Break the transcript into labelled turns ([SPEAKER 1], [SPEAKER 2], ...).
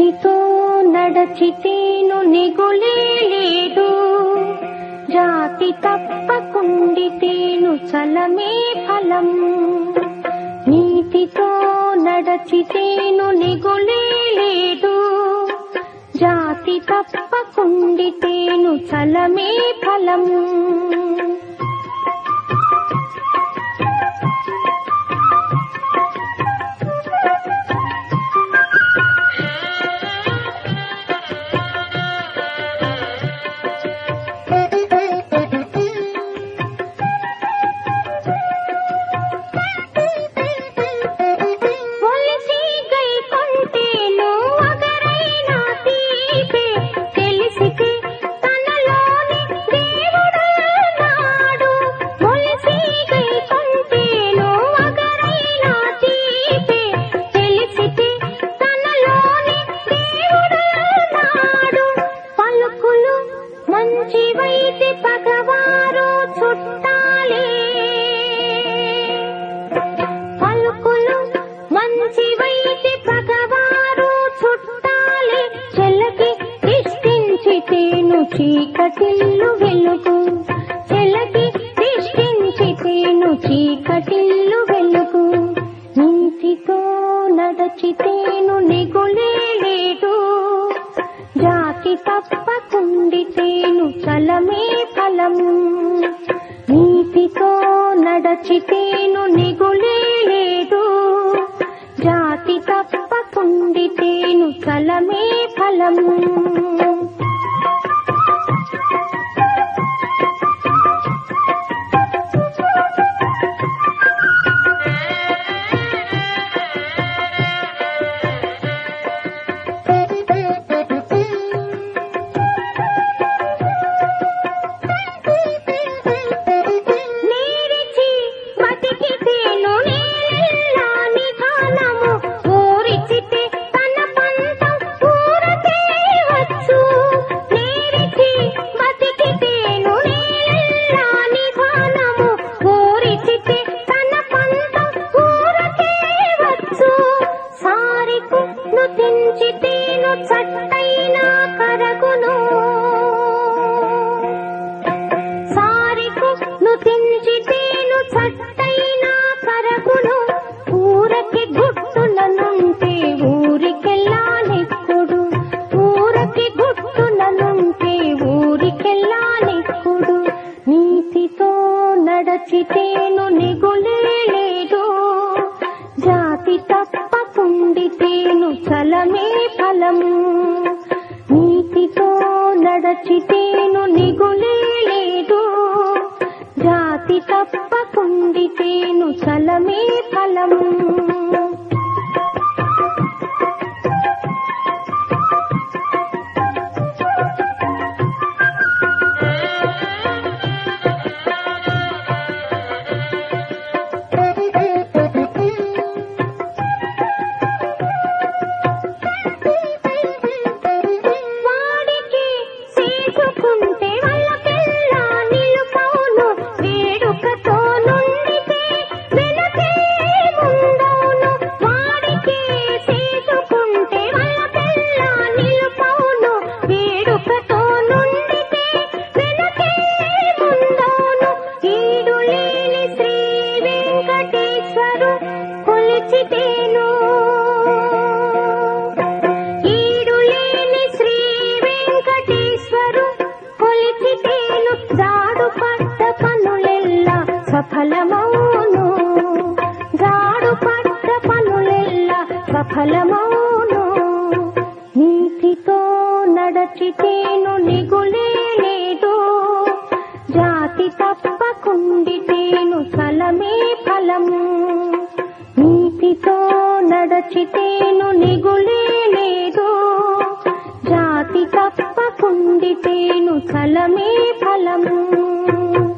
[SPEAKER 1] నీతితో నడచితేను నిగులే లేదు, జాతి తప్పకుండితేను చలమే ఫలం. నీతితో నడచితేను నిగులే లేదు, జాతి తప్పకుండితేను చలమే ఫలం. మంచివైతే పగవారు చుట్టాలే, పలుకులు మంచివైతే పగవారు చుట్టాలే. చెలకి దిష్టించితేను చీకటిల్లు వెలుగు, చెలకి దిష్టించితేను చీకటిల్లు వెలుగు. నీతితో నడచితేను నిగులే లేదు, జాతి తప్పకుండితేను చలమే ఫలం. నీతితో నడచితేను నిగులే లేదు, జాతి తప్పకుండితేను చలమే ఫలం. తెంచితేను చట్టైనా కరగును, సారికును తెంచితేను చట్టైనా కరగును. ఊరకి గుట్టుననుంటే ఊరికెల్లా నెక్కుడు, ఊరకి గుట్టుననుంటే ఊరికెల్లా నెక్కుడు. నీతితో నడచితేను నిగులే లేదు, జాతి తప్పకుండితేను చలమే ఫలం. నీతితో నడచితేను నిగులే లేదు, జాతి తప్పకుండితేను చలమే ఫలం. ఈడులేని శ్రీ వెంకటేశ్వరు కొలిచితేను జాడు పడ్డ పనులెల్లా సఫలమౌను, జాడు పడ్డ పనులెల్లా సఫలమౌను. నీతితో నడచితేను నిగులే లేదు, జాతి తప్పకుండితేను చలమే ఫలం. నీతితో నడచితేను నిగులే లేదు, జాతి తప్పకుండితేను చలమే ఫలం.